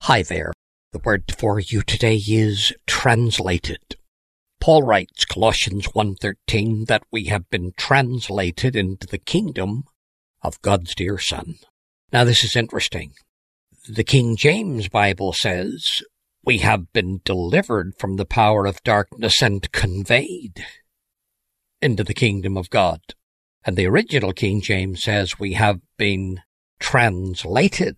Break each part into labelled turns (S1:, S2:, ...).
S1: Hi there. The word for you today is translated. Paul writes, Colossians 1:13, that we have been translated into the kingdom of God's dear Son. Now this is interesting. The King James Bible says we have been delivered from the power of darkness and conveyed into the kingdom of God. And the original King James says we have been translated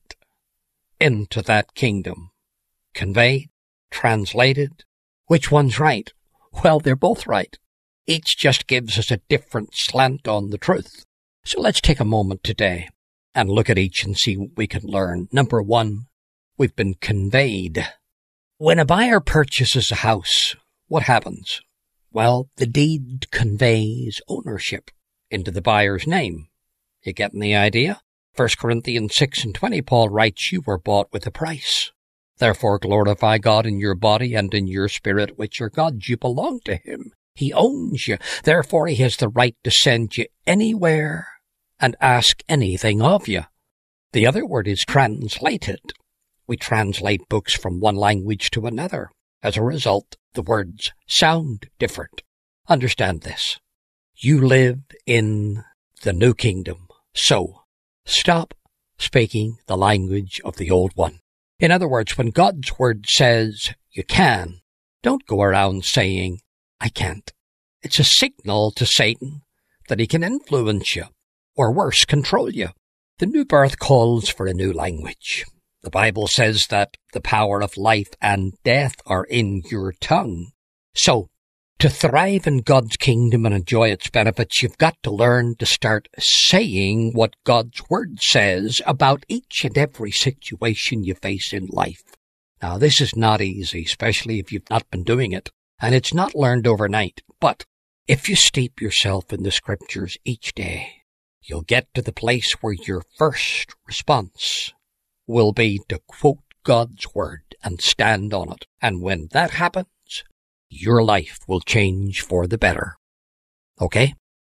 S1: into that kingdom. Conveyed, translated. Which one's right? Well, they're both right. Each just gives us a different slant on the truth. So let's take a moment today and look at each and see what we can learn. Number one, we've been conveyed. When a buyer purchases a house, what happens? Well, the deed conveys ownership into the buyer's name. You getting the idea? 1 Corinthians 6:20, Paul writes, you were bought with a price. Therefore glorify God in your body and in your spirit, which are God's. You belong to Him. He owns you. Therefore He has the right to send you anywhere and ask anything of you. The other word is translated. We translate books from one language to another. As a result, the words sound different. Understand this. You live in the new kingdom. So, stop speaking the language of the old one. In other words, when God's word says you can, don't go around saying, I can't. It's a signal to Satan that he can influence you, or worse, control you. The new birth calls for a new language. The Bible says that the power of life and death are in your tongue. So, to thrive in God's kingdom and enjoy its benefits, you've got to learn to start saying what God's word says about each and every situation you face in life. Now, this is not easy, especially if you've not been doing it, and it's not learned overnight. But if you steep yourself in the scriptures each day, you'll get to the place where your first response will be to quote God's word and stand on it. And when that happens, your life will change for the better. Okay?